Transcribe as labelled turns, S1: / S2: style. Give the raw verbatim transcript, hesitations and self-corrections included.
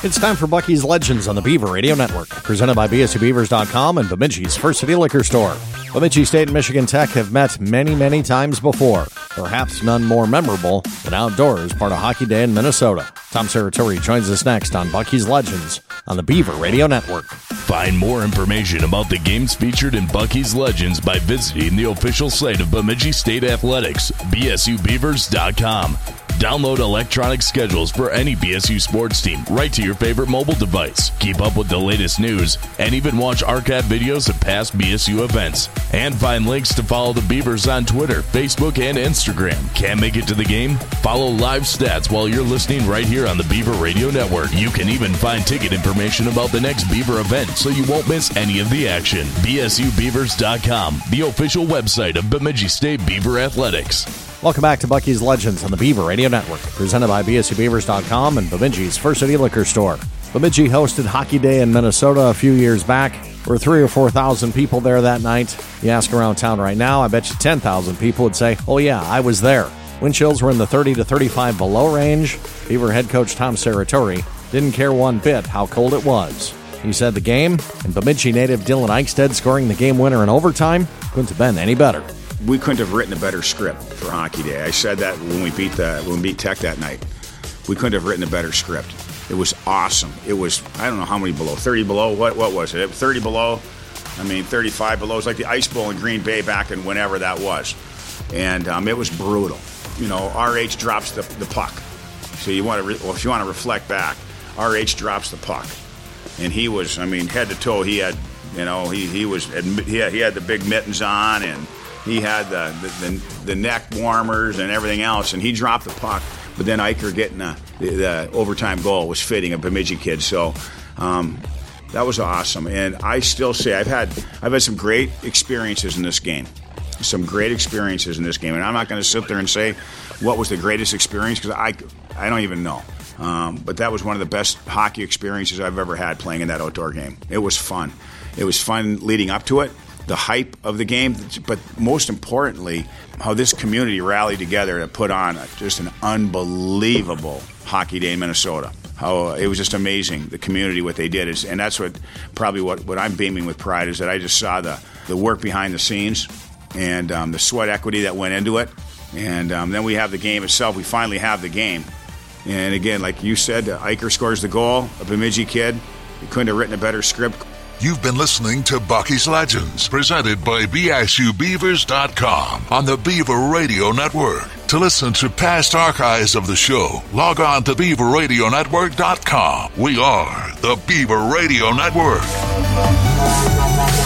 S1: It's time for Bucky's Legends on the Beaver Radio Network, presented by B S U Beavers dot com and Bemidji's First City Liquor Store. Bemidji State and Michigan Tech have met many, many times before. Perhaps none more memorable than outdoors, part of Hockey Day in Minnesota. Tom Serratore joins us next on Bucky's Legends on the Beaver Radio Network.
S2: Find more information about the games featured in Bucky's Legends by visiting the official site of Bemidji State Athletics, B S U Beavers dot com. Download electronic schedules for any B S U sports team right to your favorite mobile device. Keep up with the latest news and even watch archive videos of past B S U events. And find links to follow the Beavers on Twitter, Facebook, and Instagram. Can't make it to the game? Follow live stats while you're listening right here on the Beaver Radio Network. You can even find ticket information about the next Beaver event so you won't miss any of the action. B S U Beavers dot com, the official website of Bemidji State Beaver Athletics.
S1: Welcome back to Bucky's Legends on the Beaver Radio Network, presented by B S U Beavers dot com and Bemidji's First City Liquor Store. Bemidji hosted Hockey Day in Minnesota a few years back. There were three or four thousand people there that night. You ask around town right now, I bet you ten thousand people would say, oh yeah, I was there. Wind chills were in the thirty to thirty-five below range. Beaver head coach Tom Serratore didn't care one bit how cold it was. He said the game, and Bemidji native Dylan Eichstead scoring the game winner in overtime, couldn't have been any better.
S3: We couldn't have written a better script for Hockey Day. I said that when we beat the when we beat Tech that night. We couldn't have written a better script. It was awesome. It was, I don't know how many below, thirty below. What what was it? thirty below. I mean, thirty-five below. It was like the Ice Bowl in Green Bay back in whenever that was, and um, it was brutal. You know, R H drops the, the puck. So you want to, re- well, if you want to reflect back, R H drops the puck, and he was, I mean, head to toe. He had, you know, he he was he had, he had the big mittens on and. He had the, the, the, the neck warmers and everything else, and he dropped the puck. But then Eicher getting a, the, the overtime goal was fitting, a Bemidji kid. So um, that was awesome. And I still say I've had I've had some great experiences in this game, some great experiences in this game. And I'm not going to sit there and say what was the greatest experience because I I don't even know. Um, but that was one of the best hockey experiences I've ever had playing in that outdoor game. It was fun. It was fun leading up to it. The hype of the game, but most importantly, how this community rallied together to put on just an unbelievable Hockey Day in Minnesota. How it was just amazing, the community, what they did. is, And that's what probably what, what I'm beaming with pride is that I just saw the, the work behind the scenes and um, the sweat equity that went into it. And um, then we have the game itself. We finally have the game. And again, like you said, Eicher scores the goal, a Bemidji kid. He couldn't have written a better script.
S4: You've been listening to Bucky's Legends, presented by B S U Beavers dot com on the Beaver Radio Network. To listen to past archives of the show, log on to Beaver Radio Network dot com. We are the Beaver Radio Network.